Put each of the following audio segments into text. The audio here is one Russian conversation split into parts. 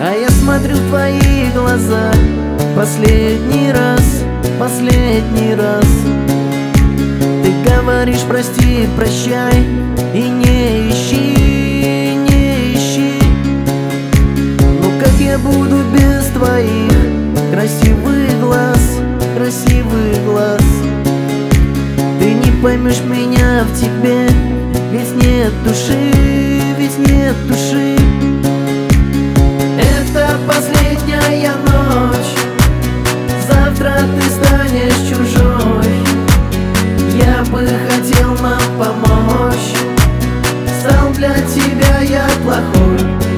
А я смотрю в твои глаза последний раз, последний раз. Ты говоришь прости, прощай и не ищи, не ищи. Ну как я буду без твоих красивых глаз, красивых глаз? Ты не поймешь меня в тебе, ведь нет души, ведь нет души. Это последняя ночь, завтра ты станешь чужой. Я бы хотел нам помочь, стал для тебя я плохой.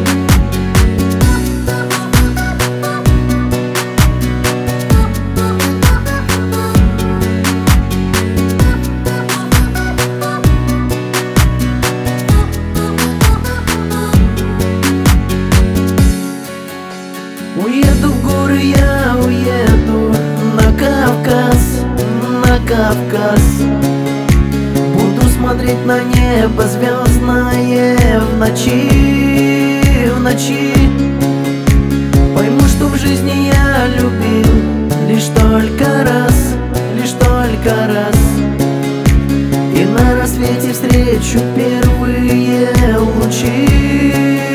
Уеду в горы, я уеду на Кавказ, на Кавказ. Буду смотреть на небо звездное в ночи, в ночи. Пойму, что в жизни я любил лишь только раз, лишь только раз. И на рассвете встречу первые лучи.